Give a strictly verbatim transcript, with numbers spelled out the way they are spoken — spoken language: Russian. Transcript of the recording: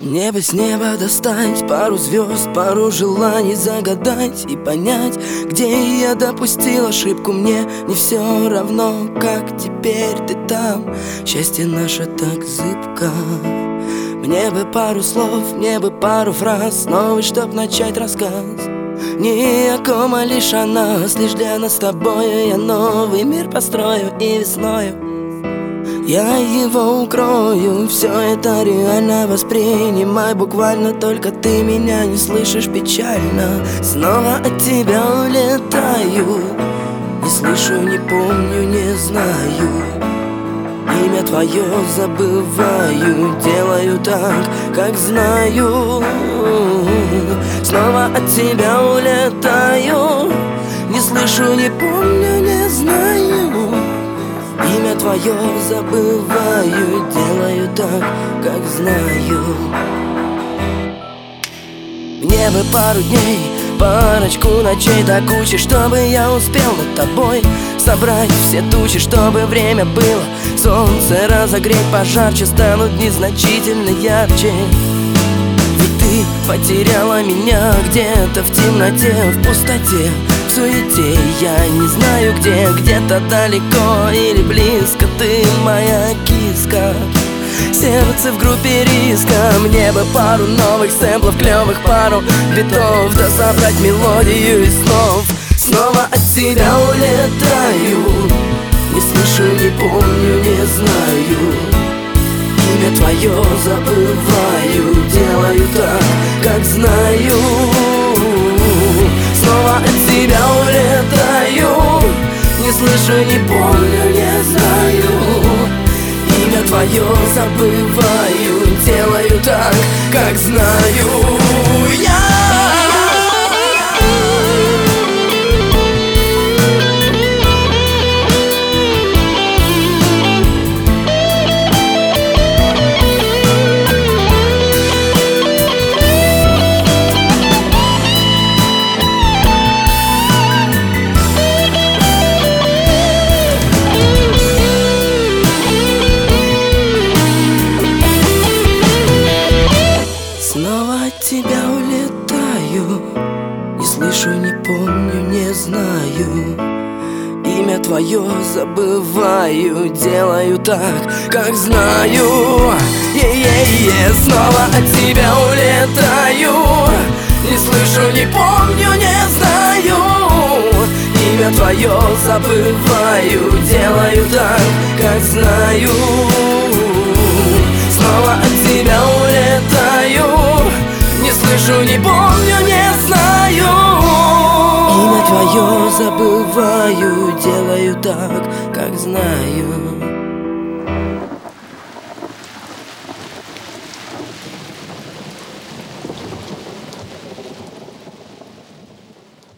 Мне бы с неба достать пару звезд, пару желаний загадать и понять, где я допустил ошибку. Мне не все равно, как теперь ты там. Счастье наше так зыбко. Мне бы пару слов, мне бы пару фраз новый, чтоб начать рассказ. Не о ком, а лишь о нас, лишь для нас с тобой. Я новый мир построю и весною я его укрою. Все это реально воспринимай буквально, только ты меня не слышишь печально. Снова от тебя улетаю, не слышу, не помню, не знаю. Имя твое забываю, делаю так, как знаю. Снова от тебя улетаю, не слышу, не помню, не знаю. Имя твое забываю, делаю так, как знаю. Мне бы пару дней, парочку ночей до кучи, чтобы я успел над тобой собрать все тучи, чтобы время было солнце разогреть пожарче, станут дни значительно ярче. Ведь ты потеряла меня где-то в темноте, в пустоте, в суете. Я не знаю где, где-то далеко или близко. Ты моя киска, сердце в группе риска. Мне бы пару новых сэмплов, клевых пару битов, да собрать мелодию из снов. Снова от тебя улетаю, не слышу, не помню, не знаю. Имя твое забываю, делаю так, как знаю. Снова от тебя улетаю, не слышу, не помню, не знаю. Имя твое забываю, делаю так, как знаю. Я снова от тебя улетаю, не слышу, не помню, не знаю. Имя твое забываю, делаю так, как знаю. Е-е-е. Снова от тебя улетаю, не слышу, не помню, не знаю. Имя твое забываю, делаю так, как знаю. Снова от тебя улетаю, не слышу, не помню, не знаю. Имя твое забываю, делаю так, как знаю.